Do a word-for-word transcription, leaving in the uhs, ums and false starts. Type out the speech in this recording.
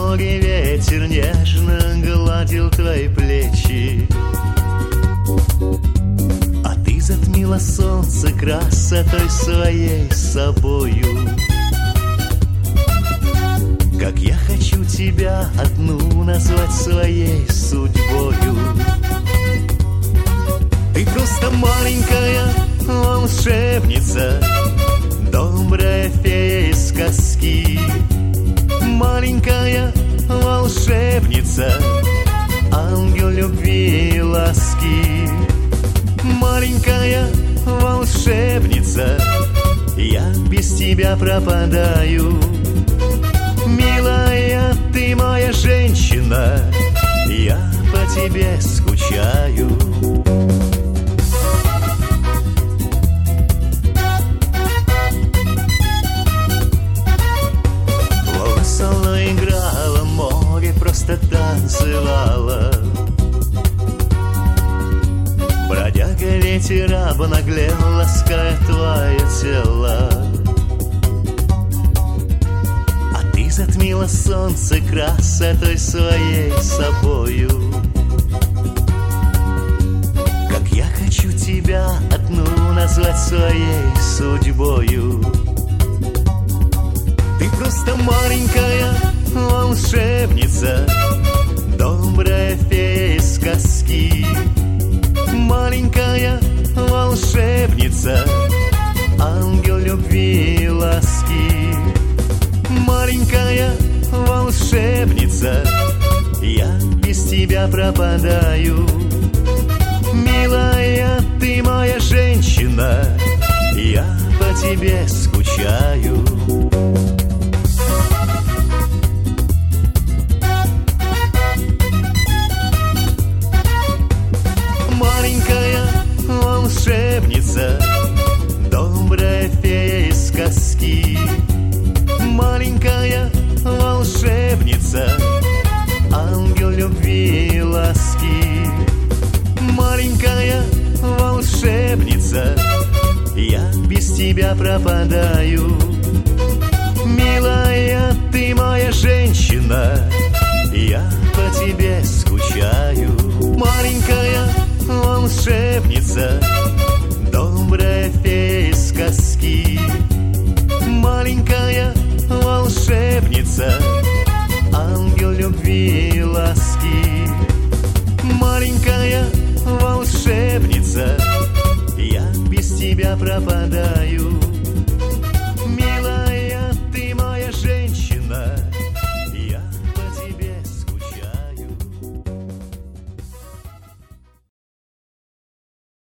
море ветер нежно гладил твои плечи, а ты затмила солнце красотой своей собою. Как я хочу тебя одну назвать своей судьбою. Ты просто маленькая волшебница, добрая фея из сказки. Маленькая волшебница, ангел любви и ласки. Маленькая волшебница, я без тебя пропадаю. Милая, ты моя женщина, я по тебе скучаю. Волна играла, море просто танцевало. Бродяга ветер обнаглел, лаская твое тело. Затмило солнце красотой своей собою. Как я хочу тебя одну назвать своей судьбою. Ты просто маленькая волшебница, добрая фея из сказки. Маленькая волшебница, ангел любви и ласки. Маленькая волшебница, я без тебя пропадаю. Милая, ты моя женщина, я по тебе скучаю. Маленькая волшебница, добрая фея из сказки. Маленькая волшебница, ангел любви и ласки. Маленькая волшебница, я без тебя пропадаю. Милая, ты моя женщина, я по тебе скучаю. Маленькая волшебница, добрая фея из сказки. Маленькая волшебница, ангел любви и ласки. Маленькая волшебница, я без тебя пропадаю.